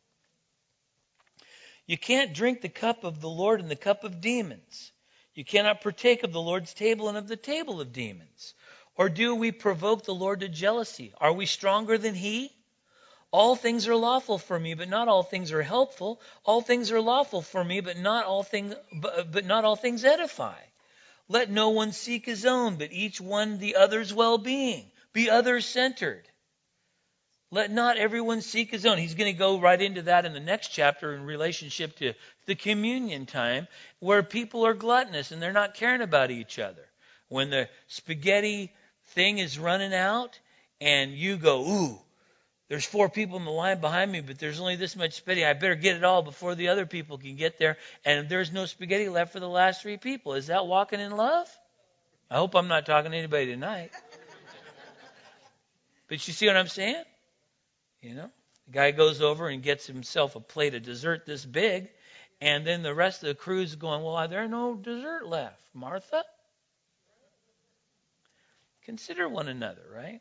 You can't drink the cup of the Lord and the cup of demons. You cannot partake of the Lord's table and of the table of demons. Or do we provoke the Lord to jealousy? Are we stronger than he? All things are lawful for me, but not all things are helpful. All things are lawful for me, but not all things, but, but not all things edify. Let no one seek his own, but each one the other's well-being. Be other-centered. Let not everyone seek his own. He's going to go right into that in the next chapter in relationship to the communion time, where people are gluttonous and they're not caring about each other. When the spaghetti thing is running out and you go, ooh, there's four people in the line behind me, but there's only this much spaghetti. I better get it all before the other people can get there. And there's no spaghetti left for the last three people. Is that walking in love? I hope I'm not talking to anybody tonight. But you see what I'm saying? You know, the guy goes over and gets himself a plate of dessert this big, and then the rest of the crew's going, well, there's no dessert left. Martha? Consider one another, right?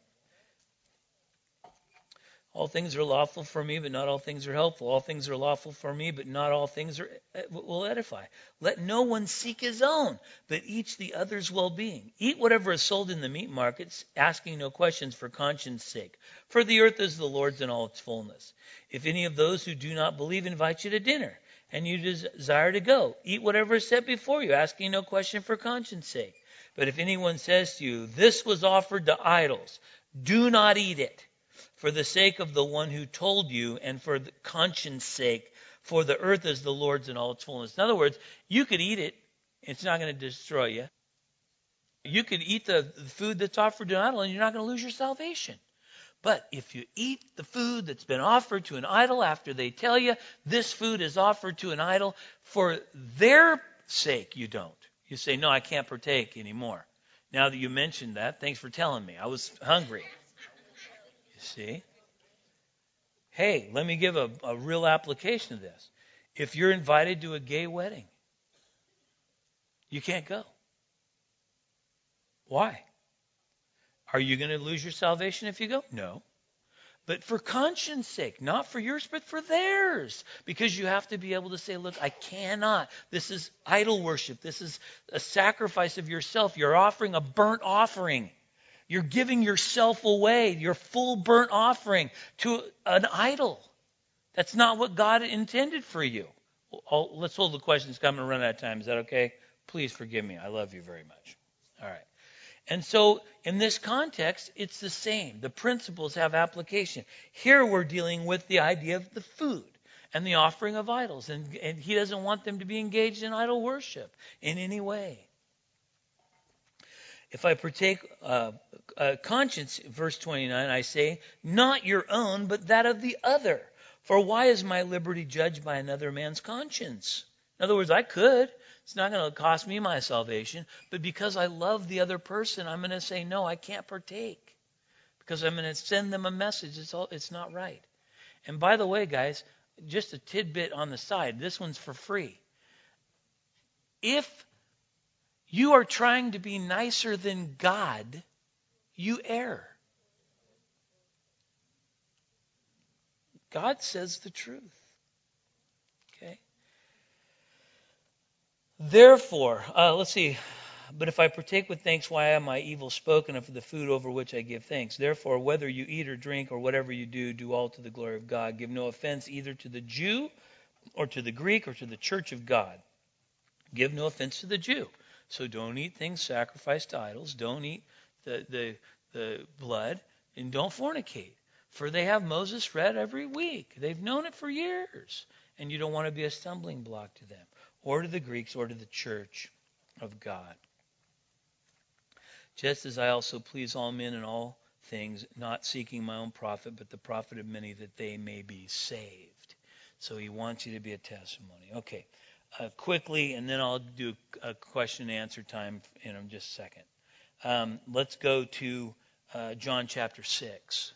All things are lawful for me, but not all things are helpful. All things are lawful for me, but not all things are, will edify. Let no one seek his own, but each the other's well-being. Eat whatever is sold in the meat markets, asking no questions for conscience sake. For the earth is the Lord's in all its fullness. If any of those who do not believe invite you to dinner, and you desire to go, eat whatever is set before you, asking no question for conscience sake. But if anyone says to you, this was offered to idols, do not eat it. For the sake of the one who told you, and for the conscience sake, for the earth is the Lord's in all its fullness. In other words, you could eat it, it's not going to destroy you. You could eat the food that's offered to an idol, and you're not going to lose your salvation. But if you eat the food that's been offered to an idol after they tell you this food is offered to an idol, for their sake you don't. You say, no, I can't partake anymore. Now that you mentioned that, thanks for telling me. I was hungry. See? Hey, let me give a, a real application of this. If you're invited to a gay wedding, you can't go. Why? Are you going to lose your salvation if you go? No. But for conscience sake, not for yours, but for theirs. Because you have to be able to say, look, I cannot. This is idol worship. This is a sacrifice of yourself. You're offering a burnt offering. You're giving yourself away, your full burnt offering, to an idol. That's not what God intended for you. I'll, let's hold the questions. I'm going to run out of time. Is that okay? Please forgive me. I love you very much. All right. And so in this context, it's the same. The principles have application. Here we're dealing with the idea of the food and the offering of idols. And, and he doesn't want them to be engaged in idol worship in any way. If I partake uh, uh, conscience, verse twenty-nine, I say, not your own, but that of the other. For why is my liberty judged by another man's conscience? In other words, I could. It's not going to cost me my salvation. But because I love the other person, I'm going to say, no, I can't partake. Because I'm going to send them a message. It's all, it's not right. And by the way, guys, just a tidbit on the side. This one's for free. If you are trying to be nicer than God, you err. God says the truth. Okay? Therefore, uh, let's see. But if I partake with thanks, why am I evil spoken of the food over which I give thanks? Therefore, whether you eat or drink or whatever you do, do all to the glory of God. Give no offense either to the Jew or to the Greek or to the church of God. Give no offense to the Jew. So don't eat things sacrificed to idols. Don't eat the, the, the blood. And don't fornicate. For they have Moses read every week. They've known it for years. And you don't want to be a stumbling block to them. Or to the Greeks or to the church of God. Just as I also please all men in all things, not seeking my own profit, but the profit of many, that they may be saved. So he wants you to be a testimony. Okay. Uh, quickly, and then I'll do a question and answer time in just a second. Um, let's go to uh, John chapter six.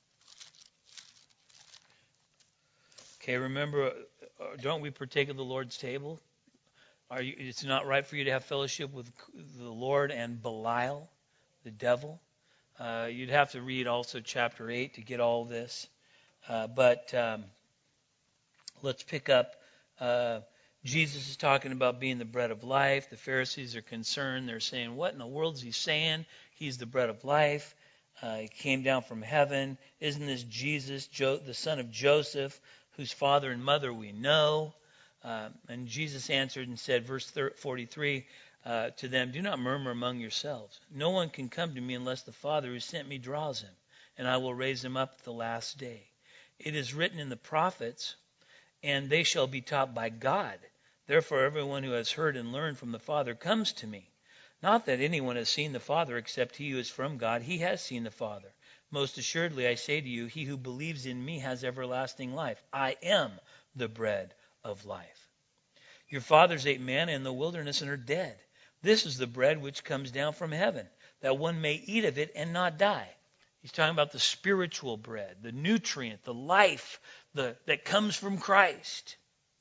Okay, remember, uh, don't we partake of the Lord's table? Are you? It's not right for you to have fellowship with the Lord and Belial, the devil. Uh, you'd have to read also chapter eight to get all this. Uh, but um, let's pick up. Uh, Jesus is talking about being the bread of life. The Pharisees are concerned. They're saying, what in the world is he saying? He's the bread of life. Uh, he came down from heaven. Isn't this Jesus, jo- the son of Joseph, whose father and mother we know? Uh, and Jesus answered and said, verse forty-three, uh, to them, do not murmur among yourselves. No one can come to me unless the Father who sent me draws him, and I will raise him up at the last day. It is written in the prophets, and they shall be taught by God. Therefore, everyone who has heard and learned from the Father comes to me. Not that anyone has seen the Father except he who is from God. He has seen the Father. Most assuredly, I say to you, he who believes in me has everlasting life. I am the bread of life. Your fathers ate manna in the wilderness and are dead. This is the bread which comes down from heaven, that one may eat of it and not die. He's talking about the spiritual bread, the nutrient, the life the, that comes from Christ.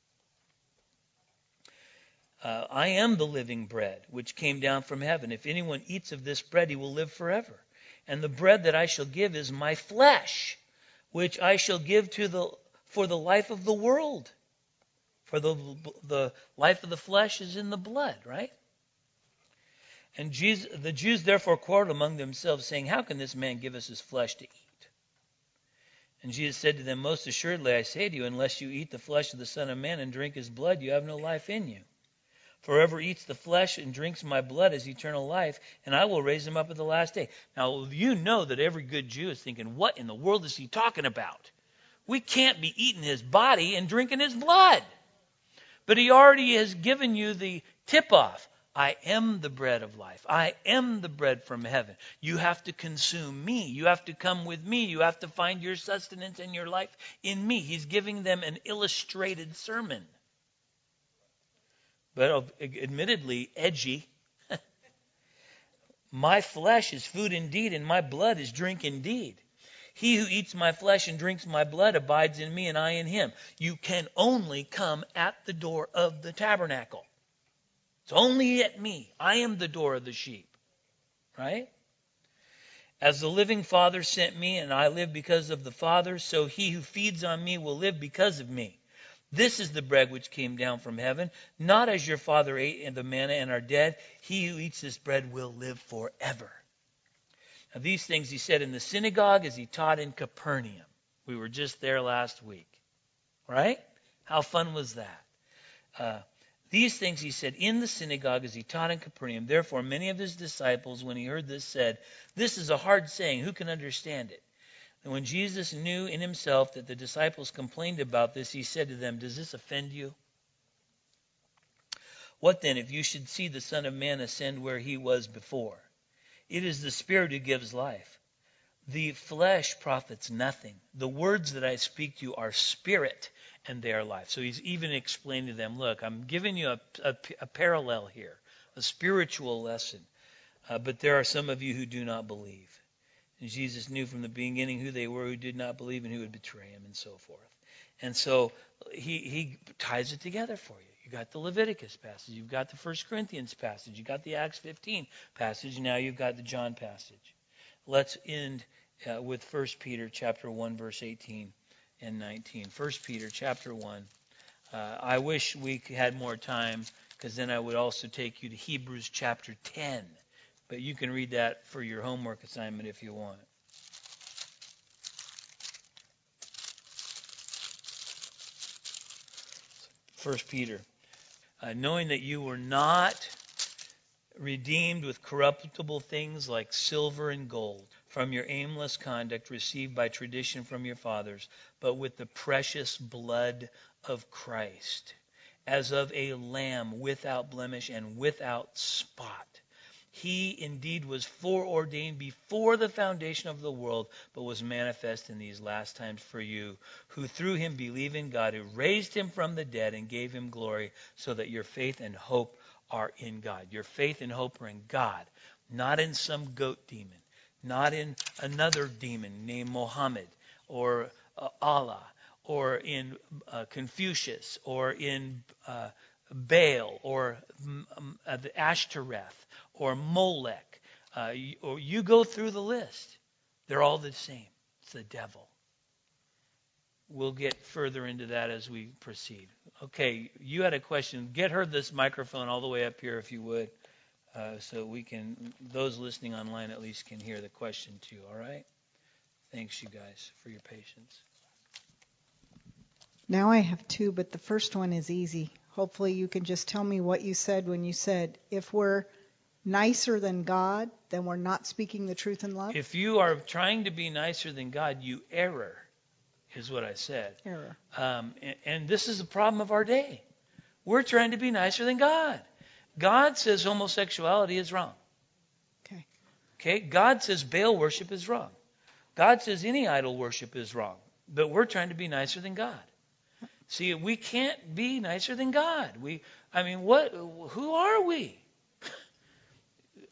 Uh, I am the living bread which came down from heaven. If anyone eats of this bread, he will live forever. And the bread that I shall give is my flesh, which I shall give to the for the life of the world. For the the life of the flesh is in the blood, right? And Jesus, the Jews therefore quarreled among themselves, saying, how can this man give us his flesh to eat? And Jesus said to them, most assuredly I say to you, unless you eat the flesh of the Son of Man and drink his blood, you have no life in you. For whoever eats the flesh and drinks my blood has eternal life, and I will raise him up at the last day. Now, you know that every good Jew is thinking, what in the world is he talking about? We can't be eating his body and drinking his blood. But he already has given you the tip-off. I am the bread of life. I am the bread from heaven. You have to consume me. You have to come with me. You have to find your sustenance and your life in me. He's giving them an illustrated sermon. But admittedly, edgy. My flesh is food indeed, and my blood is drink indeed. He who eats my flesh and drinks my blood abides in me, and I in him. You can only come at the door of the tabernacle. It's only at me. I am the door of the sheep. Right? As the living Father sent me, and I live because of the Father, so he who feeds on me will live because of me. This is the bread which came down from heaven, not as your father ate the manna and are dead. He who eats this bread will live forever. Now, these things he said in the synagogue as he taught in Capernaum. We were just there last week. Right? How fun was that? Uh, these things he said in the synagogue as he taught in Capernaum. Therefore, many of his disciples, when he heard this, said, this is a hard saying. Who can understand it? And when Jesus knew in himself that the disciples complained about this, he said to them, does this offend you? What then if you should see the Son of Man ascend where he was before? It is the Spirit who gives life. The flesh profits nothing. The words that I speak to you are spirit and they are life. So he's even explained to them, look, I'm giving you a, a, a parallel here, a spiritual lesson. Uh, but there are some of you who do not believe. And Jesus knew from the beginning who they were who did not believe and who would betray him and so forth. And so he, he ties it together for you. You got the Leviticus passage. You've got the First Corinthians passage. You've got the Acts fifteen passage. Now you've got the John passage. Let's end uh, with First Peter chapter one, verse eighteen and nineteen. First Peter chapter one. Uh, I wish we had more time because then I would also take you to Hebrews chapter ten. But you can read that for your homework assignment if you want. First Peter. Uh, knowing that you were not redeemed with corruptible things like silver and gold from your aimless conduct received by tradition from your fathers, but with the precious blood of Christ, as of a lamb without blemish and without spot. He indeed was foreordained before the foundation of the world, but was manifest in these last times for you, who through him believe in God, who raised him from the dead and gave him glory, so that your faith and hope are in God. Your faith and hope are in God, not in some goat demon, not in another demon named Mohammed or uh, Allah, or in uh, Confucius, or in uh, Baal, or um, uh, the Ashtoreth, or Molech, uh, you, or you go through the list. They're all the same. It's the devil. We'll get further into that as we proceed. Okay, you had a question. Get her this microphone all the way up here if you would, uh, so we can, those listening online at least can hear the question too, all right? Thanks, you guys, for your patience. Now I have two, but the first one is easy. Hopefully you can just tell me what you said when you said, if we're nicer than God, then we're not speaking the truth in love? If you are trying to be nicer than God, you error, is what I said. Error. Um, and, and this is the problem of our day. We're trying to be nicer than God. God says homosexuality is wrong. Okay. Okay? God says Baal worship is wrong. God says any idol worship is wrong. But we're trying to be nicer than God. See, we can't be nicer than God. We, I mean, what? Who are we?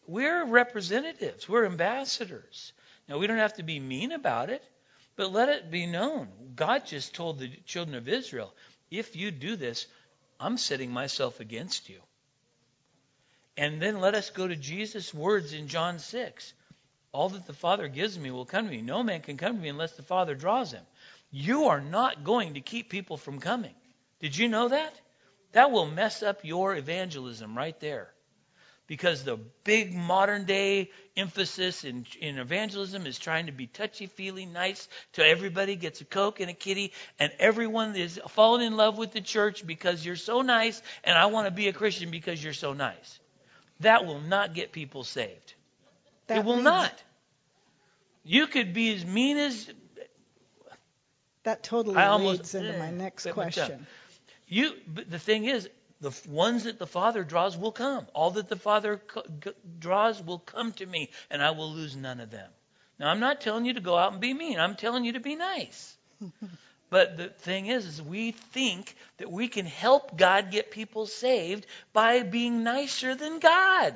We're representatives. We're ambassadors. Now, we don't have to be mean about it, but let it be known. God just told the children of Israel, if you do this, I'm setting myself against you. And then let us go to Jesus' words in John six. All that the Father gives me will come to me. No man can come to me unless the Father draws him. You are not going to keep people from coming. Did you know that? That will mess up your evangelism right there. Because the big modern day emphasis in, in evangelism is trying to be touchy-feely, nice to everybody, gets a Coke and a kitty, and everyone is falling in love with the church because you're so nice, and I want to be a Christian because you're so nice. That will not get people saved. That it will leads, not. You could be as mean as... That totally I almost, leads into my next question. You, but the thing is, the ones that the Father draws will come. All that the Father co- g- draws will come to me, and I will lose none of them. Now, I'm not telling you to go out and be mean. I'm telling you to be nice. But the thing is, is we think that we can help God get people saved by being nicer than God.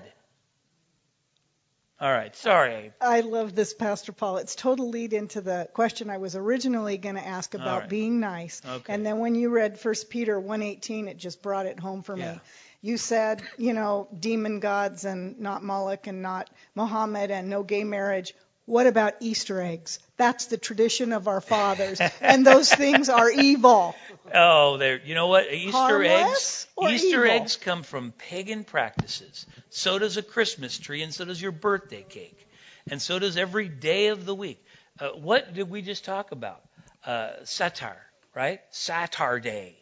All right, sorry. I love this, Pastor Paul. It's total lead into the question I was originally going to ask about right. being nice. Okay. And then when you read First Peter one eighteen, it just brought it home for Yeah. me. You said, you know, demon gods and not Moloch and not Muhammad and no gay marriage. What about Easter eggs? That's the tradition of our fathers. And those things are evil. Oh, there. You know what? Easter Harmless eggs. or Easter evil? eggs come from pagan practices. So does a Christmas tree, and so does your birthday cake, and so does every day of the week. Uh, what did we just talk about? Uh, Satar, right? Saturday,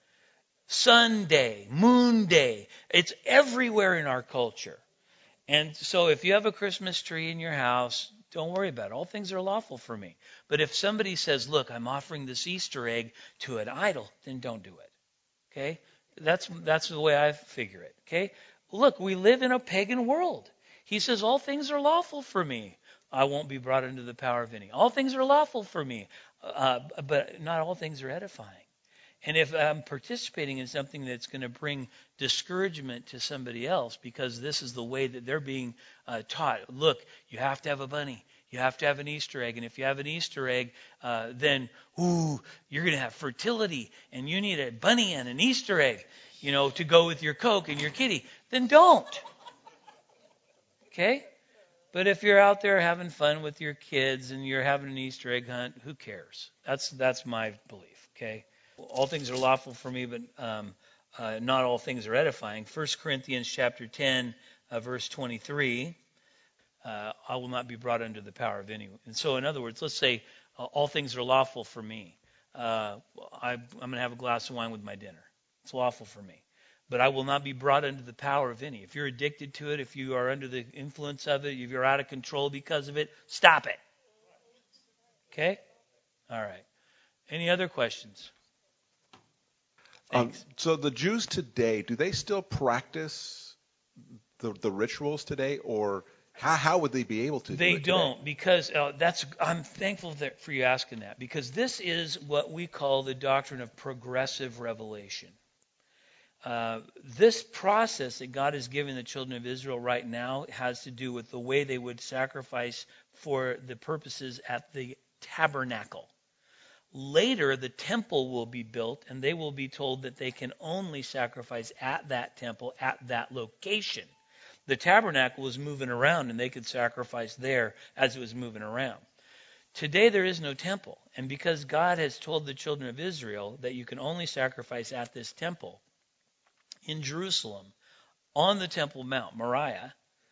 Sunday, Moon Day. It's everywhere in our culture. And so if you have a Christmas tree in your house, don't worry about it. All things are lawful for me. But if somebody says, look, I'm offering this Easter egg to an idol, then don't do it. Okay? That's that's the way I figure it. Okay? Look, we live in a pagan world. He says, all things are lawful for me. I won't be brought into the power of any. All things are lawful for me. Uh, but not all things are edifying. And if I'm participating in something that's going to bring discouragement to somebody else because this is the way that they're being uh, taught, look, you have to have a bunny. You have to have an Easter egg. And if you have an Easter egg, uh, then, ooh, you're going to have fertility. And you need a bunny and an Easter egg, you know, to go with your Coke and your kitty. Then don't. Okay? But if you're out there having fun with your kids and you're having an Easter egg hunt, who cares? That's that's my belief, okay? All things are lawful for me, but um, uh, not all things are edifying. First Corinthians chapter ten, uh, verse twenty-three, uh, I will not be brought under the power of anyone. And so, in other words, let's say uh, all things are lawful for me. Uh, I, I'm going to have a glass of wine with my dinner. It's lawful for me. But I will not be brought under the power of any. If you're addicted to it, if you are under the influence of it, if you're out of control because of it, stop it. Okay? All right. Any other questions? Um, so the Jews today, do they still practice the the rituals today, or how how would they be able to? They do it don't, today? because uh, that's. I'm thankful that, for you asking that, because this is what we call the doctrine of progressive revelation. Uh, this process that God is giving the children of Israel right now has to do with the way they would sacrifice for the purposes at the tabernacle. Later, the temple will be built, and they will be told that they can only sacrifice at that temple, at that location. The tabernacle was moving around, and they could sacrifice there as it was moving around. Today, there is no temple, and because God has told the children of Israel that you can only sacrifice at this temple, in Jerusalem, on the Temple Mount, Moriah,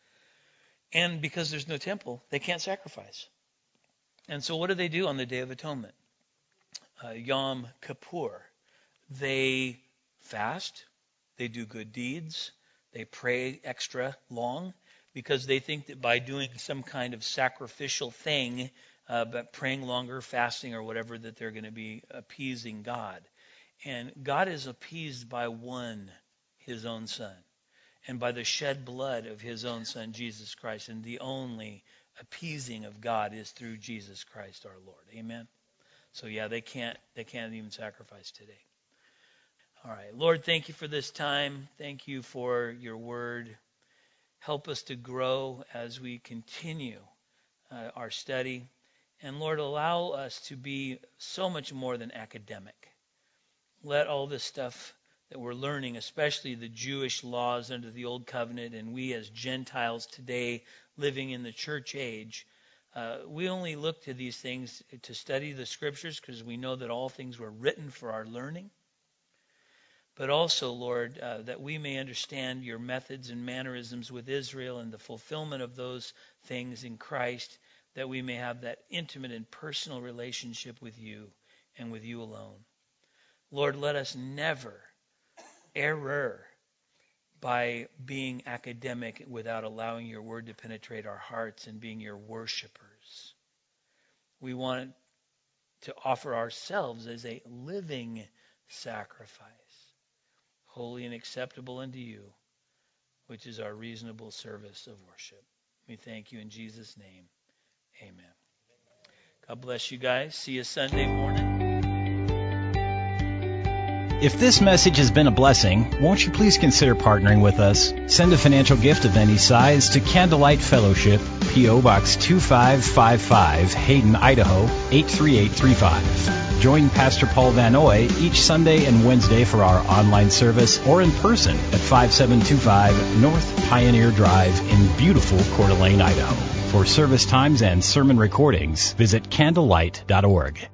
and because there's no temple, they can't sacrifice. And so what do they do on the Day of Atonement? Uh, Yom Kippur. They fast, they do good deeds, they pray extra long, because they think that by doing some kind of sacrificial thing, uh, but praying longer, fasting, or whatever, that they're going to be appeasing God. And God is appeased by one, his own Son, and by the shed blood of his own Son, Jesus Christ. And the only appeasing of God is through Jesus Christ our Lord. Amen? So yeah, they can't they can't even sacrifice today. All right. Lord, thank you for this time. Thank you for your word. help us to grow as we continue uh, our study. And Lord, allow us to be so much more than academic. Let all this stuff that we're learning, especially the Jewish laws under the Old Covenant, and we as Gentiles today living in the church age, uh, we only look to these things to study the Scriptures because we know that all things were written for our learning. But also, Lord, uh, that we may understand your methods and mannerisms with Israel and the fulfillment of those things in Christ, that we may have that intimate and personal relationship with you and with you alone. Lord, let us never err by being academic without allowing your word to penetrate our hearts and being your worshipers. We want to offer ourselves as a living sacrifice, holy and acceptable unto you, which is our reasonable service of worship. We thank you in Jesus' name. Amen. God bless you guys. See you Sunday morning. If this message has been a blessing, won't you please consider partnering with us? Send a financial gift of any size to Candlelight Fellowship, P O. Box two five five five, Hayden, Idaho eight three eight three five. Join Pastor Paul Van Oy each Sunday and Wednesday for our online service or in person at five seven two five North Pioneer Drive in beautiful Coeur d'Alene, Idaho. For service times and sermon recordings, visit candlelight dot org.